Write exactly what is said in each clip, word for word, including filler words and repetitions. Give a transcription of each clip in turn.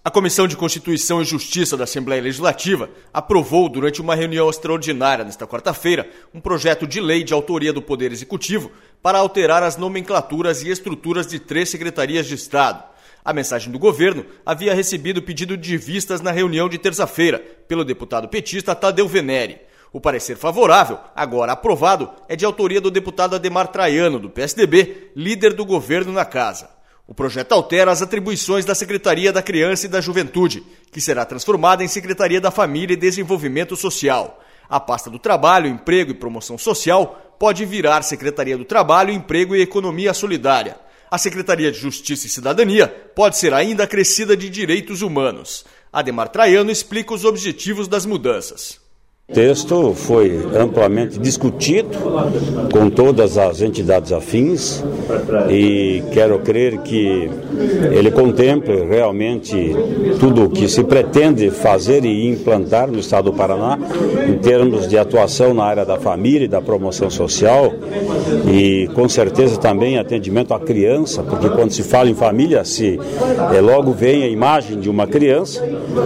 A Comissão de Constituição e Justiça da Assembleia Legislativa aprovou, durante uma reunião extraordinária nesta quarta-feira, um projeto de lei de autoria do Poder Executivo para alterar as nomenclaturas e estruturas de três secretarias de Estado. A mensagem do governo havia recebido pedido de vistas na reunião de terça-feira pelo deputado petista Tadeu Venere. O parecer favorável, agora aprovado, é de autoria do deputado Ademar Traiano, do P S D B, líder do governo na casa. O projeto altera as atribuições da Secretaria da Criança e da Juventude, que será transformada em Secretaria da Família e Desenvolvimento Social. A pasta do Trabalho, Emprego e Promoção Social pode virar Secretaria do Trabalho, Emprego e Economia Solidária. A Secretaria de Justiça e Cidadania pode ser ainda acrescida de Direitos Humanos. Ademar Traiano explica os objetivos das mudanças. O texto foi amplamente discutido com todas as entidades afins e quero crer que ele contemple realmente tudo o que se pretende fazer e implantar no estado do Paraná em termos de atuação na área da família e da promoção social e com certeza também atendimento à criança, porque quando se fala em família se é, logo vem a imagem de uma criança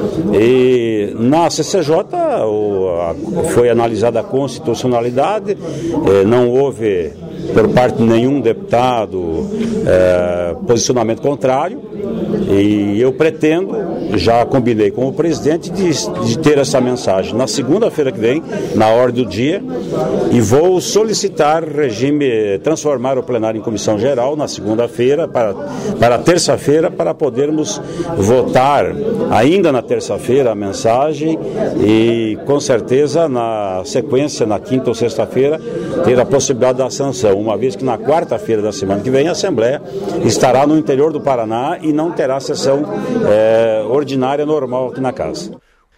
e na C C J o, a foi analisada a constitucionalidade, eh, não houve por parte de nenhum deputado eh, posicionamento contrário e eu pretendo, já combinei com o presidente, de, de ter essa mensagem na segunda-feira que vem, na ordem do dia, e vou solicitar regime, transformar o plenário em comissão geral na segunda-feira para, para terça-feira para podermos votar ainda na terça-feira a mensagem e com certeza na sequência, na quinta ou sexta-feira, ter a possibilidade da sanção, uma vez que na quarta-feira da semana que vem a Assembleia estará no interior do Paraná e não terá sessão é, ordinária normal aqui na casa.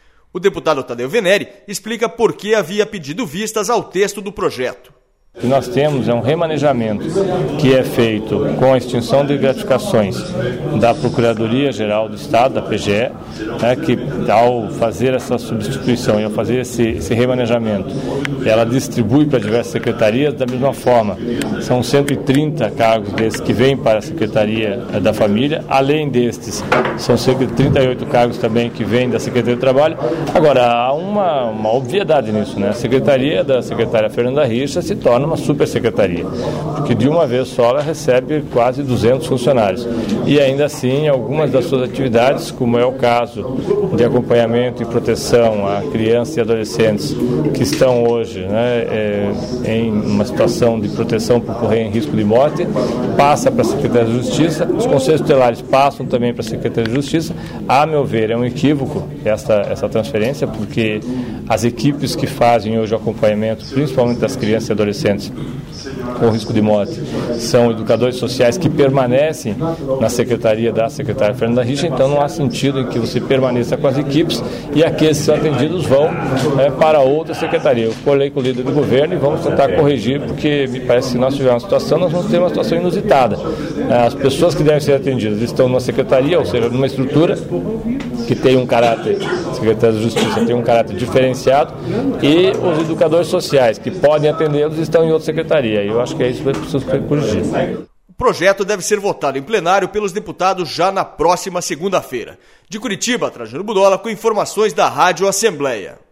O deputado Tadeu Venere explica por que havia pedido vistas ao texto do projeto. O que nós temos é um remanejamento que é feito com a extinção de gratificações da Procuradoria-Geral do Estado, da P G E, né, que ao fazer essa substituição e ao fazer esse, esse remanejamento, ela distribui para diversas secretarias da mesma forma. São cento e trinta cargos desses que vêm para a Secretaria da Família, além destes, são cerca de trinta e oito cargos também que vêm da Secretaria do Trabalho. Agora, há uma, uma obviedade nisso, né? A Secretaria da secretária Fernanda Richa se torna uma supersecretaria, porque de uma vez só ela recebe quase duzentos funcionários. E ainda assim, algumas das suas atividades, como é o caso de acompanhamento e proteção a crianças e adolescentes que estão hoje né, é, em uma situação de proteção por correr em risco de morte, passa para a Secretaria de Justiça, os conselhos tutelares passam também para a Secretaria de Justiça. A meu ver, é um equívoco essa, essa transferência, porque as equipes que fazem hoje o acompanhamento, principalmente das crianças e adolescentes com risco de morte, são educadores sociais que permanecem na secretaria da secretária Fernanda Richa, então não há sentido em que você permaneça com as equipes e aqueles que são atendidos vão é, para outra secretaria. Eu falei com o líder do governo e vamos tentar corrigir, porque me parece que se nós tivermos uma situação, nós vamos ter uma situação inusitada. As pessoas que devem ser atendidas estão numa secretaria, ou seja, numa estrutura que tem um caráter, a Secretaria da Justiça tem um caráter diferenciado, e os educadores sociais que podem atendê-los estão em outra secretaria. Eu acho que é isso que precisa ser corrigido. O projeto deve ser votado em plenário pelos deputados já na próxima segunda-feira. De Curitiba, Trajano Budola, com informações da Rádio Assembleia.